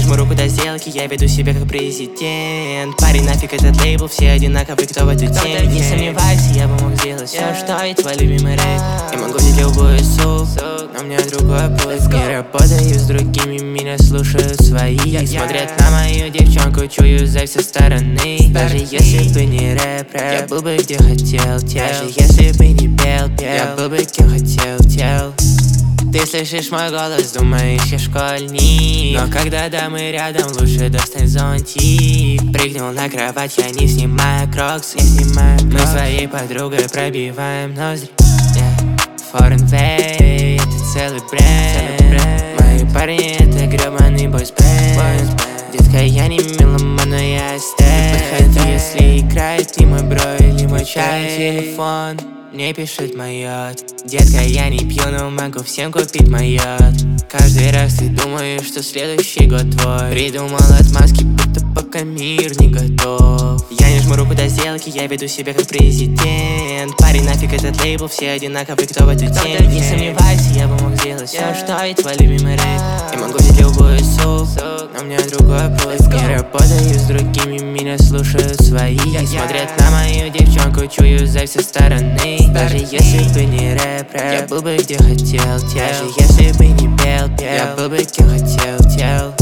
жму руку до сделки, я веду себя как президент. Парень, нафиг этот лейбл, все одинаковые, кто в эту теме. Не сомневайся, я бы мог сделать все, что и твой любимый рэп. Я могу взять любую суп, но у меня другой путь. Не работаю с другими, меня слушают свои. Смотрят на мою девчонку, чую за все стороны. Даже если бы не рэп, я был бы где хотел. Даже если бы не пел, я был бы кем хотел. Ты слышишь мой голос, думаешь, я школьник. Но когда дамы рядом, лучше достань зонтик. Прыгнул на кровать, я не снимаю кроксы. Мы с твоей подругой пробиваем ноздри. Foreign Way, это целый бренд. Мои парни, это гребаный бойс-бенд. Детка, я не меломан, но я эстет. Подходи, если играет ты мой бро или мой чай. Телефон мне пишет майот. Детка, я не пью, но могу всем купить майот. Каждый раз ты думаешь, что следующий год твой. Придумал отмазки, будто пока мир не готов. Я не жму руку до сделки, я веду себя как президент. Парень, нафиг этот лейбл, все одинаковые, кто в эту теме. Не сомневайся, я бы мог сделать все, что и твой любимый рэп. Я могу взять любую суп, но у меня другой путь. Не работаю с другими, меня слушают свои. Смотрят на мою девчонку, чую за все стороны. Даже если бы не рэп, я был бы где хотел. Даже если бы не пел, я был бы кем хотел.